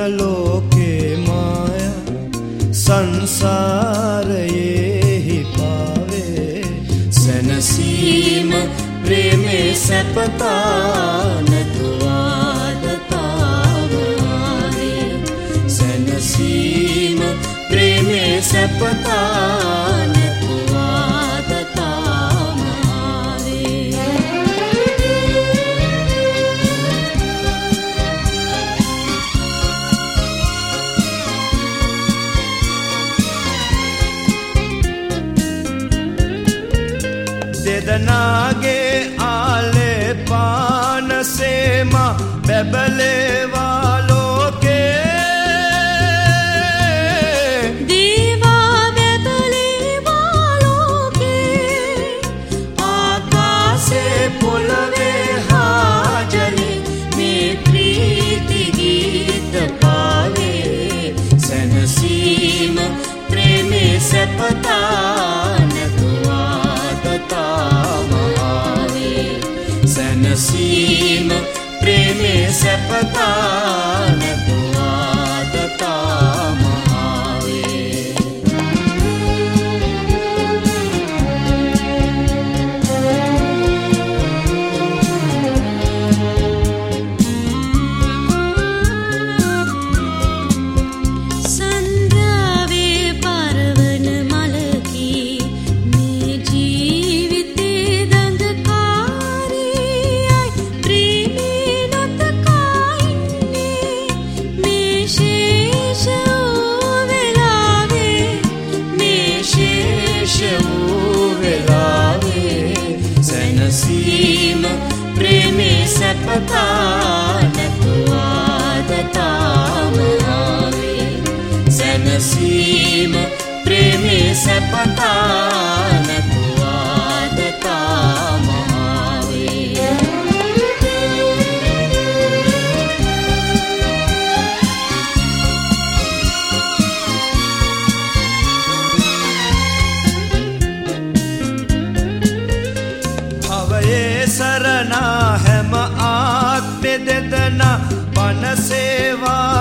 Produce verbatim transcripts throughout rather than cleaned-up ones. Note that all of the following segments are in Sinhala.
ලෝකේ මාය සංසාරයේ පාවේ සැනසීම ප්‍රේමේ සැපතා නැතුවාද තාම ආවේ සැනසීම ප්‍රේමේ සැපතා නැතුවාද තාම ආවේ දෙදනාගේ ආලේ පානසේම බැබලේවා ලෝකේ දීවා බැබලේවා ලෝකේ ආකාසේ පොළවේ හා ජලේ මේ ප්‍රීති ගීත පාවේ සැනසීම ප්‍රේමේ සැපතා නැතුවාද තාම ආවේ සැනසීම ප්‍රේමේ සැපතා නැතුවාද තාම ආවේ සන්ධ්‍යාවේ පරවන මලකී මේ ජීවිතේ දඟකාරියයි ප්‍රේමේ නොතකා ඉන්නේ මේ ශේෂ වූ වෙලාවේ මේ ශේෂ වූ වෙලාවේ සැනසීම ප්‍රේමේ සැපතා නැතුවාද තාම ආවේ සැනසීම ප්‍රේමේ සැපතා නැතුවාද තාම ආවේ භවයේ සරණා හැම ආත්මෙ දෙදනා පන සේවා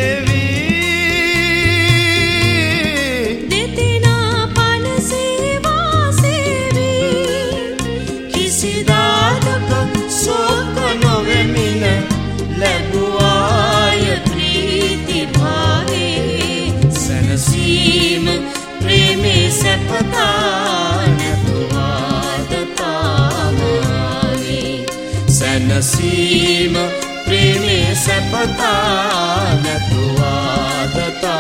සේවී දෙතිනා පන සේවා සේවී කිසිදාක සෝක නොවෙමින ලැබුවාය ප්‍රීති භාවේ සැනසීම ප්‍රේමේ සැපතා නැතුවාද තාම ආවේ සැනසීම ප්‍රේමේ සැපතා නැතුවාද තාම